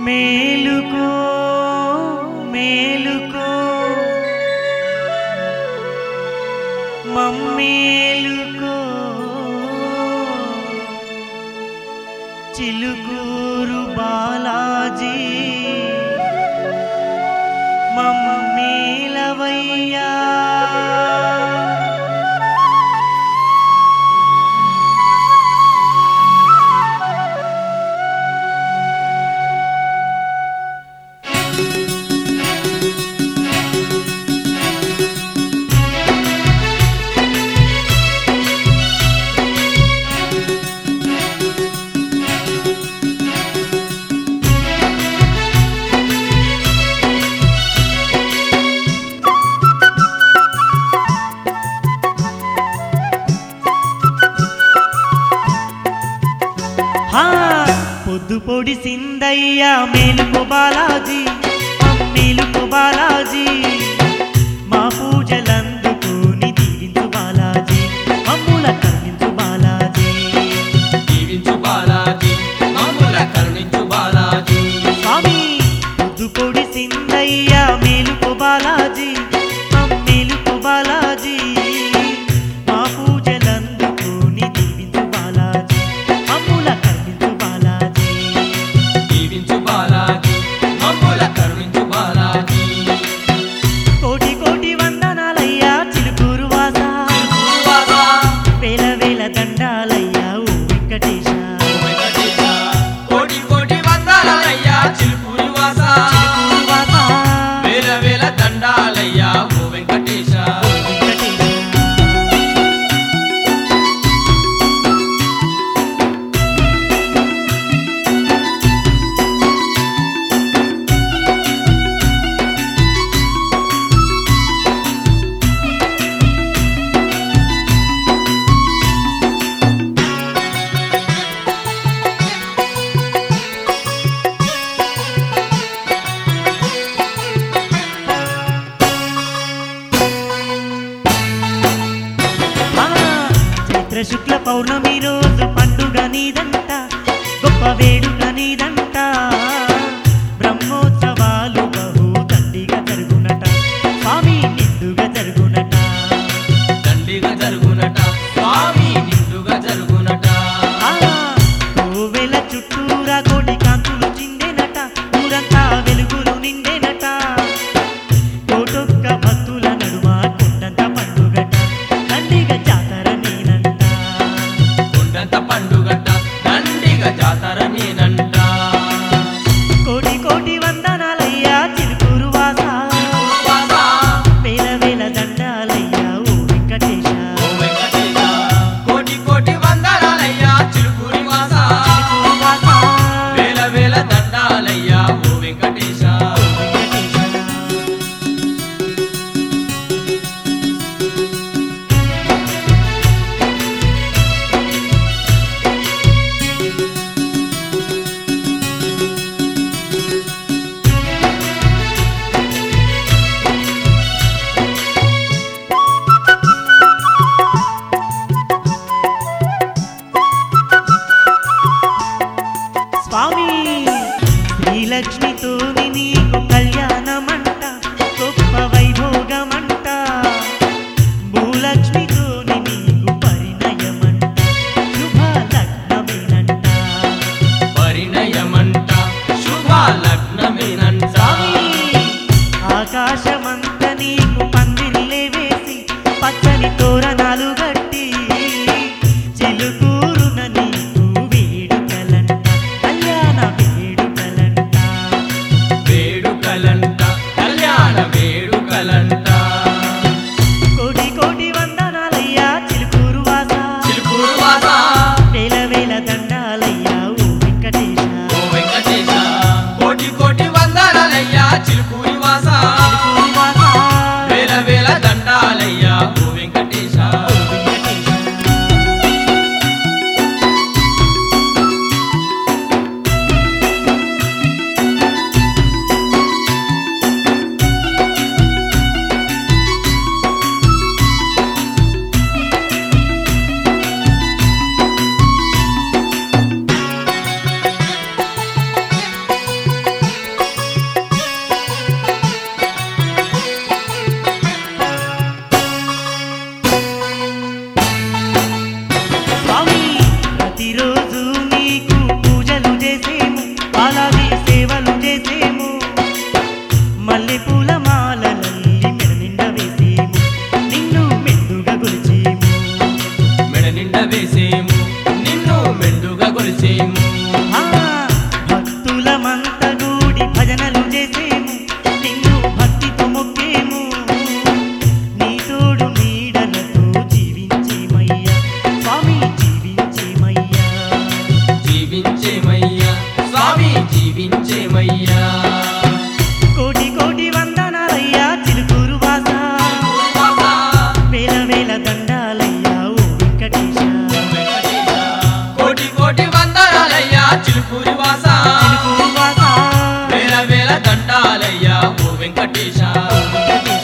మేలుకో మేలుకో మమ్మేలుకో చిలుకూరు బాలాజీ మమ్మేలవయ్యా పొద్దు పొడిసిందయ్యా మేలుకో బాలాజీ మేలుకో బాలాజీ మా పూజలందుకుని దీవించు బాలాజీ మమ్ముల కరుణించు బాలాజీ దీవించు బాలాజీ మమ్ముల కరుణించు బాలాజీ స్వామి పొద్దు పొడిసిందయ్యా మేలుకో బాలాజీ మేలుకో బాలాజీ మా పూజలందుకుని దీవించు బాలాజీ మమ్ముల కరుణించు బాలాజీ దీవించు బాలాజీ మమ్ముల కరుణించు బాలాజీ కోటి కోటి వందనాలయ్యా చిలుకూరు వాస చిలుకూరువాసా, వేల వేల దండాలయ్యా ఓ వెంకటేశ ఓ వెంకటేశ, కోటి కోటి వందనాలయ్యా చిలుకూరువాసా, చిలుకూరు వాస వేల వేల దండాలయ్యా ఓ వెంకటేశ. వెంకటేశ చైత్ర శుక్ల పౌర్ణమి రోజు పండుగ నీదంట గొప్ప వేడుక నీదంట బ్రహ్మోత్సవాలు బహు దండిగా జరుగునట స్వామి నిండుగా జరుగునట దండిగా జరుగునట స్వామి నిండుగా జరుగునట కోవెల చుట్టూరా కోటి కాంతులు చిందెనట ఊరంతా వెలుగులు నిండెనట కోటొక్క భక్తుల నడుమ కొండంత పండుగట దండిగా జాతర నేనంట కొండంత పండుగట దండిగా జాతర నేనంట. కోటి కోటి వందనాలయ్యా చిలుకూరు వాస చిలుకూరువాసా, వేల వేల దండాలయ్యా ఓ వెంకటేశ ఓ వెంకటేశ, కోటి దండ వేసేము నిన్ను మెండుగా కొలిచేము ఆ, భక్తులమంత గూడి భజనలు చేసేము నిన్ను భక్తితో మొక్కేము నీ తోడు నీడలతో జీవించేమయ్యా స్వామి జీవించేమయ్యా జీవించేమయ్యా స్వామి జీవించేమయ్యా కోటి కోటి వందనాలయ్యా చిలుకూరు వాస వాసా, వేల వేల దండాలయ్యా ఓ వెంకటేశ వెంకటేశ. కోటి కోటి వందనాలయ్యా చిలుకూరి వాస చిలుకూరు వాస వేల వేల దండాలయ్యా ఓ వెంకటేశ వెంకటేశ